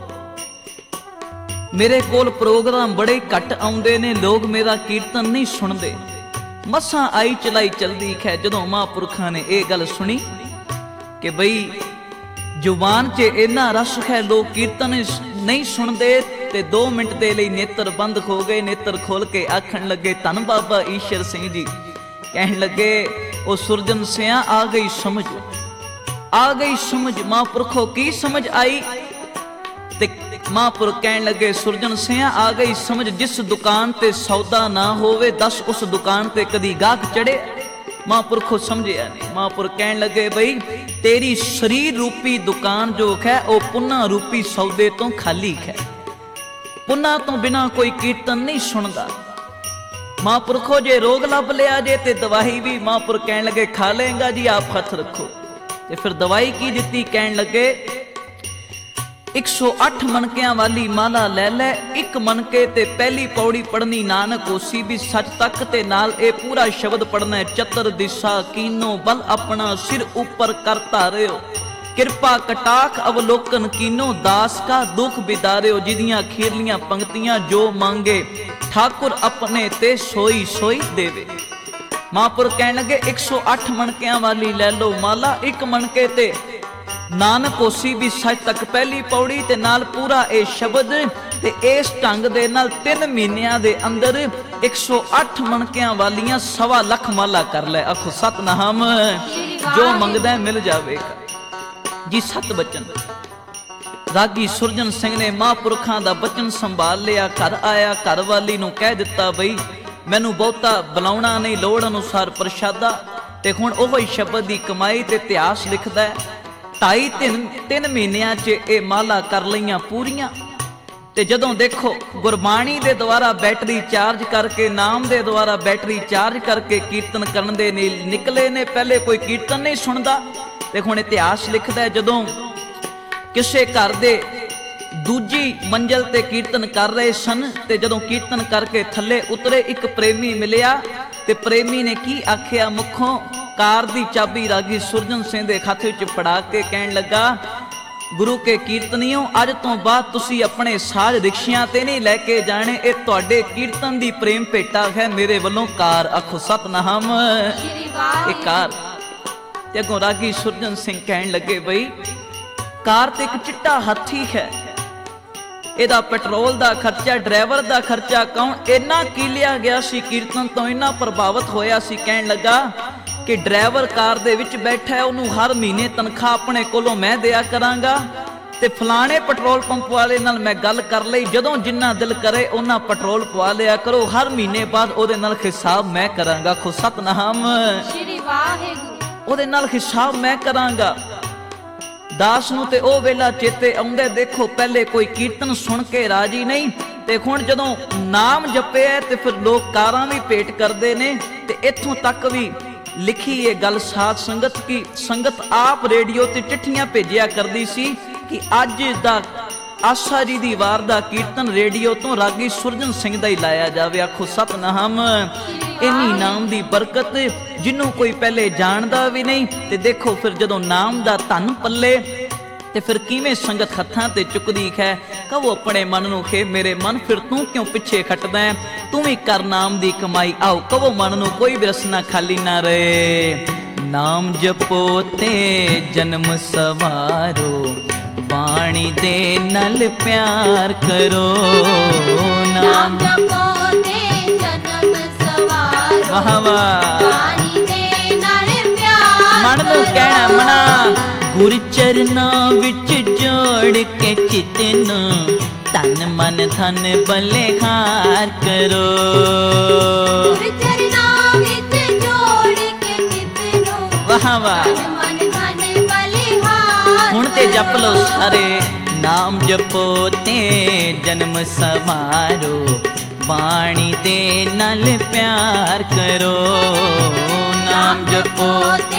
ਮੇਰੇ ਕੋਲ ਪ੍ਰੋਗਰਾਮ ਬੜੇ ਘੱਟ ਆਉਂਦੇ ਨੇ, ਲੋਕ ਮੇਰਾ ਕੀਰਤਨ ਨਹੀਂ ਸੁਣਦੇ, ਮਸਾਂ ਆਈ ਚਲਾਈ ਚਲਦੀ ਹੈ। ਜਦੋਂ ਮਹਾਂਪੁਰਖਾਂ ਨੇ ਇਹ ਗੱਲ ਸੁਣੀ ਕਿ ਬਈ ਜ਼ੁਬਾਨ 'ਚ ਇੰਨਾ ਰਸ ਹੈ, ਲੋਕ ਕੀਰਤਨ ਨਹੀਂ ਸੁਣਦੇ, ਤੇ ਦੋ ਮਿੰਟ ਦੇ ਲਈ ਨੇਤਰ ਬੰਦ ਹੋ ਗਏ। ਨੇਤਰ ਖੋਲ ਕੇ ਆਖਣ ਲੱਗੇ, ਧੰਨ ਬਾਬਾ ਈਸ਼ਰ ਸਿੰਘ ਜੀ। ਕਹਿਣ ਲੱਗੇ, ਉਹ ਸੁਰਜਨ ਸਿਆਂ ਆ ਗਈ ਸਮਝ, ਆ ਗਈ ਸਮਝ। ਮਹਾਂਪੁਰਖੋ ਕੀ ਸਮਝ ਆਈ? ਤੇ ਮਹਾਂਪੁਰਖ ਕਹਿਣ ਲੱਗੇ, ਸੁਰਜਨ ਸਿਆਂ ਆ ਗਈ ਸਮਝ, ਜਿਸ ਦੁਕਾਨ ਤੇ ਸੌਦਾ ਨਾ ਹੋਵੇ ਦੱਸ ਉਸ ਦੁਕਾਨ ਤੇ ਕਦੀ ਗਾਹਕ ਚੜੇ? ਮਹਾਂਪੁਰਖੋ ਸਮਝਿਆ ਨਹੀਂ। ਮਹਾਂਪੁਰਖ ਕਹਿਣ ਲੱਗੇ, ਬਈ ਤੇਰੀ ਸਰੀਰ ਰੂਪੀ ਦੁਕਾਨ ਜੋ ਹੈ ਉਹ ਪੁੰਨਾ ਰੂਪੀ ਸੌਦੇ ਤੋਂ ਖਾਲੀ ਹੈ, ਪੁੰਨਾ ਤੋਂ ਬਿਨਾ ਕੋਈ ਕੀਰਤਨ ਨਹੀਂ ਸੁਣਦਾ। ਮਹਾਂਪੁਰਖੋ ਜੇ ਰੋਗ ਲੱਭ ਲਿਆ ਜੇ ਤੇ ਦਵਾਈ ਵੀ, ਮਹਾਂਪੁਰਖ ਕਹਿਣ ਲੱਗੇ, ਖਾ ਲਏਗਾ ਜੀ, ਆਪ ਹੱਥ ਰੱਖੋ। ਤੇ ਫਿਰ ਦਵਾਈ ਕੀ ਦਿੱਤੀ? ਕਹਿਣ ਲੱਗੇ, ਇੱਕ ਸੌ ਅੱਠ ਮਣਕਿਆਂ ਵਾਲੀ ਮਾਲਾ ਲੈ ਲੈ, ਇੱਕ ਮਣਕੇ ਤੇ ਪਹਿਲੀ ਪੌੜੀ ਪੜਨੀ ਨਾਨਕ ਹੋਸੀ ਵੀ ਸੱਚ ਤੱਕ, ਤੇ ਨਾਲ ਇਹ ਪੂਰਾ ਸ਼ਬਦ ਪੜਨਾ, ਚਤਰ ਦਿਸ਼ਾ ਕੀਨੋ ਬਲ ਆਪਣਾ ਸਿਰ ਉੱਪਰ ਕਰ ਧਾਰਿਓ, ਕਿਰਪਾ ਕਟਾਖ ਅਵਲੋਕਨ ਕੀਨੋ ਦਾਸ ਕਾ ਦੁਖ ਬਿਦਾਰਿਓ, ਜਿਹਦੀਆਂ ਖੀਰਲੀਆਂ ਪੰਕਤੀਆਂ ਜੋ ਮੰਗੇ ਠਾਕੁਰ ਆਪਣੇ ਤੇ ਸੋਈ ਸੋਈ ਦੇਵੇ। ਮਹਾਂਪੁਰਖ ਕਹਿਣ ਲੱਗੇ, ਇੱਕ ਸੌ ਅੱਠ ਮਣਕਿਆਂ ਵਾਲੀ ਲੈ ਲਓ ਮਾਲਾ, ਇੱਕ ਮਣਕੇ ਤੇ ਨਾਨਕ ਹੋਸੀ ਵੀ ਸੱਚ ਤੱਕ ਪਹਿਲੀ ਪੌੜੀ, ਤੇ ਨਾਲ ਪੂਰਾ ਇਹ ਸ਼ਬਦ, ਤੇ ਇਸ ਢੰਗ ਦੇ ਨਾਲ ਤਿੰਨ ਮਹੀਨਿਆਂ ਦੇ ਅੰਦਰ ਇੱਕ ਸੌ ਅੱਠ ਮਣਕਿਆਂ ਵਾਲੀਆਂ ਸਵਾ ਲੱਖ ਮਾਲਾ ਕਰ ਲੈ। ਆਖੋ ਸਤਨਾਮ, ਜੋ ਮੰਗਦਾ ਮਿਲ ਜਾਵੇਗਾ ਜੀ। ਸਤ ਬਚਨ ਰਾਗੀ ਸੁਰਜਨ ਸਿੰਘ ਨੇ ਮਹਾਂਪੁਰਖਾਂ ਦਾ ਬਚਨ ਸੰਭਾਲ ਲਿਆ। ਘਰ ਆਇਆ, ਘਰ ਵਾਲੀ ਨੂੰ ਕਹਿ ਦਿੱਤਾ, ਬਈ ਮੈਨੂੰ ਬਹੁਤਾ ਬੁਲਾਉਣਾ ਨਹੀਂ, ਲੋੜ ਅਨੁਸਾਰ ਪ੍ਰਸ਼ਾਦਾ। ਤੇ ਹੁਣ ਉਹ ਹੀ ਸ਼ਬਦ ਦੀ ਕਮਾਈ ਤੇ ਇਤਿਹਾਸ ਲਿਖਦਾ ਹੈ, ਢਾਈ ਤਿੰਨ ਤਿੰਨ ਮਹੀਨਿਆਂ 'ਚ ਇਹ ਮਾਲਾ ਕਰ ਲਈਆਂ ਪੂਰੀਆਂ। ਤੇ ਜਦੋਂ ਦੇਖੋ ਗੁਰਬਾਣੀ ਦੇ ਦੁਆਰਾ ਬੈਟਰੀ ਚਾਰਜ ਕਰਕੇ, ਨਾਮ ਦੇ ਦੁਆਰਾ ਬੈਟਰੀ ਚਾਰਜ ਕਰਕੇ ਕੀਰਤਨ ਕਰਨ ਦੇ ਨੇ ਨਿਕਲੇ ਨੇ। ਪਹਿਲੇ ਕੋਈ ਕੀਰਤਨ ਨਹੀਂ ਸੁਣਦਾ। ਤੇ ਹੁਣ ਇਤਿਹਾਸ ਲਿਖਦਾ, ਜਦੋਂ ਕਿਸੇ ਘਰ ਦੇ ਦੂਜੀ ਮੰਜ਼ਲ ਤੇ ਕੀਰਤਨ ਕਰ ਰਹੇ ਸਨ, ਤੇ ਜਦੋਂ ਕੀਰਤਨ ਕਰਕੇ ਥੱਲੇ ਉਤਰੇ, ਇੱਕ ਪ੍ਰੇਮੀ ਮਿਲਿਆ। ਤੇ ਪ੍ਰੇਮੀ ਨੇ ਕੀ ਆਖਿਆ? ਮੁੱਖੋਂ ਕਾਰ ਦੀ ਚਾਬੀ ਰਾਗੀ ਸੁਰਜਨ ਸਿੰਘ ਦੇ ਹੱਥ ਵਿੱਚ ਫੜਾ ਕੇ ਕਹਿਣ ਲੱਗਾ, ਗੁਰੂ ਕੇ ਕੀਰਤਨੀਓ, ਅੱਜ ਤੋਂ ਬਾਅਦ ਤੁਸੀਂ ਆਪਣੇ ਸਾਜ਼ ਰਿਕਸ਼ਿਆਂ ਤੇ ਨਹੀਂ ਲੈ ਕੇ ਜਾਣੇ, ਇਹ ਤੁਹਾਡੇ ਕੀਰਤਨ ਦੀ ਪ੍ਰੇਮ ਭੇਟਾ ਹੈ ਮੇਰੇ ਵੱਲੋਂ ਕਾਰ। ਆਖੋ ਸਤਨਾਮ, ਇਹ ਕਾਰ। ਤੇ ਅੱਗੋਂ ਰਾਗੀ ਸੁਰਜਨ ਸਿੰਘ ਕਹਿਣ ਲੱਗੇ, ਬਈ ਕਾਰ ਤੇ ਇੱਕ ਚਿੱਟਾ ਹਾਥੀ ਹੈ, ਇਹਦਾ ਪੈਟਰੋਲ ਦਾ ਖਰਚਾ, ਡਰਾਈਵਰ ਦਾ ਖਰਚਾ ਕੌਣ? ਇੰਨਾ ਕੀ ਲਿਆ ਗਿਆ ਸੀ ਕੀਰਤਨ ਤੋਂ, ਇੰਨਾ ਪ੍ਰਭਾਵਿਤ ਹੋਇਆ ਸੀ। ਕਹਿਣ ਲੱਗਾ ਕਿ ਡਰਾਈਵਰ ਕਾਰ ਦੇ ਵਿੱਚ ਬੈਠਾ ਹੈ, ਉਹਨੂੰ ਹਰ ਮਹੀਨੇ ਤਨਖਾਹ ਆਪਣੇ ਕੋਲੋਂ ਮੈਂ ਦਿਆ ਕਰਾਂਗਾ, ਤੇ ਫਲਾਣੇ ਪੈਟਰੋਲ ਪੰਪ ਵਾਲੇ ਨਾਲ ਮੈਂ ਗੱਲ ਕਰ ਲਈ, ਜਦੋਂ ਜਿੰਨਾ ਦਿਲ ਕਰੇ ਉਹਨਾਂ ਪੈਟਰੋਲ ਪਵਾ ਲਿਆ ਕਰੋ, ਹਰ ਮਹੀਨੇ ਬਾਅਦ ਉਹਦੇ ਨਾਲ ਹਿਸਾਬ ਮੈਂ ਕਰਾਂਗਾ। ਖੁਦ ਸਤਨਾਮ, ਸ਼੍ਰੀ ਵਾਹਿਗੁਰੂ। ਉਹਦੇ ਨਾਲ ਹਿਸਾਬ ਮੈਂ ਕਰਾਂਗਾ। ਦਾਸ ਨੂੰ ਤੇ ਉਹ ਵੇਲਾ ਚੇਤੇ ਆਉਂਦਾ, ਦੇਖੋ ਪਹਿਲੇ ਕੋਈ ਕੀਰਤਨ ਸੁਣ ਕੇ ਰਾਜੀ ਨਹੀਂ, ਤੇ ਹੁਣ ਜਦੋਂ ਨਾਮ ਜਪਿਆ ਤੇ ਫਿਰ ਲੋਕ ਕਾਰਾਂ ਵੀ ਭੇਟ ਕਰਦੇ ਨੇ। ਤੇ ਇੱਥੋਂ ਤੱਕ ਵੀ ਲਿਖੀ ਇਹ ਗੱਲ ਸਾਧ ਸੰਗਤ ਕੀ, ਸੰਗਤ ਆਪ ਰੇਡੀਓ ਤੇ ਚਿੱਠੀਆਂ ਭੇਜਿਆ ਕਰਦੀ ਸੀ ਕਿ ਅੱਜ ਦਾ ਆਸਾ ਜੀ ਦੀ ਵਾਰ ਦਾ ਕੀਰਤਨ ਰੇਡੀਓ ਤੋਂ ਰਾਗੀ ਸੁਰਜਨ ਸਿੰਘ ਦਾ ਹੀ ਲਾਇਆ ਜਾਵੇ। ਆਖੋ ਸਤਨਾਮ, ਇੰਨੀ ਨਾਮ ਦੀ ਬਰਕਤ ਜਿਹਨੂੰ ਕੋਈ ਪਹਿਲੇ ਜਾਣਦਾ ਵੀ ਨਹੀਂ। ਤੇ ਦੇਖੋ ਫਿਰ ਜਦੋਂ ਨਾਮ ਦਾ ਧਨ ਪੱਲੇ, ਤੇ ਫਿਰ ਕਿਵੇਂ ਸੰਗਤ ਹੱਥਾਂ ਤੇ ਚੁੱਕਦੀ ਹੈ। ਕਹੋ ਆਪਣੇ ਮਨ ਨੂੰ ਖੇ ਮੇਰੇ ਮਨ ਫਿਰ ਤੂੰ ਕਿਉਂ ਪਿੱਛੇ ਖੱਟਦਾ ਹੈ, ਤੂੰ ਵੀ ਕਰ ਨਾਮ ਦੀ ਕਮਾਈ। ਆਓ ਕਹੋ ਮਨ ਨੂੰ ਕੋਈ ਵੀ ਰਸਨਾ ਖਾਲੀ ਨਾ ਰਹੇ। ਨਾਮ ਜਪੋ ਤੇ ਜਨਮ ਸਵਾਰੋ, ਬਾਣੀ ਦੇ ਨਾਲ ਪਿਆਰ ਕਰੋ। ਨਾਮ ਜਪੋ ਤੇ ਜਨਮ ਸਵਾਰੋ, ਵਾਹ ਵਾਹ। ਬਾਣੀ ਦੇ ਨਾਲ ਪਿਆਰ ਮਨ ਨੂੰ ਕਹਿਣਾ ਮਨਾ, ਗੁਰ ਚਰਨਾਂ ਵਿੱਚ ਜੋੜ ਕੇ ਚਿਤ ਨੂੰ ਤਨ ਮਨ ਧਨ ਬਲਿਹਾਰ ਕਰੋ। ਗੁਰ ਚਰਨਾਂ ਵਿੱਚ ਜੋੜ ਕੇ ਚਿਤ ਨੂੰ ਵਾਹ ਵਾਹ। ਤਨ ਮਨ ਧਨ ਬਲਿਹਾਰ ਹੁਣ ਤੇ ਜਪ ਲਓ ਸਾਰੇ। ਨਾਮ ਜਪੋ ਤੇ ਜਨਮ ਸਵਾਰੋ, ਬਾਣੀ ਦੇ ਨਾਲ ਪਿਆਰ ਕਰੋ। ਨਾਮ ਜਪੋ ਤੇ